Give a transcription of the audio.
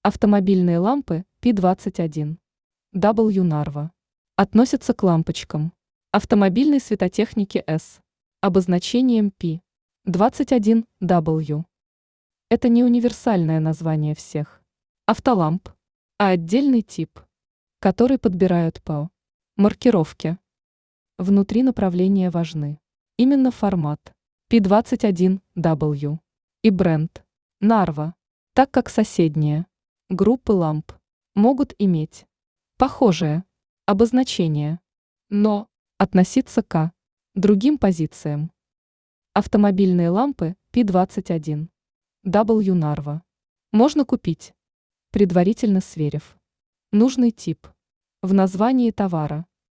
Автомобильные лампы P21 W Narva относятся к лампочкам автомобильной светотехники S обозначением P21W. Это не универсальное название всех автоламп, а отдельный тип, который подбирают по маркировке. Внутри направления важны именно формат P21W и бренд Narva, так как соседние группы ламп могут иметь похожее обозначение, но относиться к другим позициям. Автомобильные лампы P21 W Narva можно купить, предварительно сверив нужный тип в названии товара.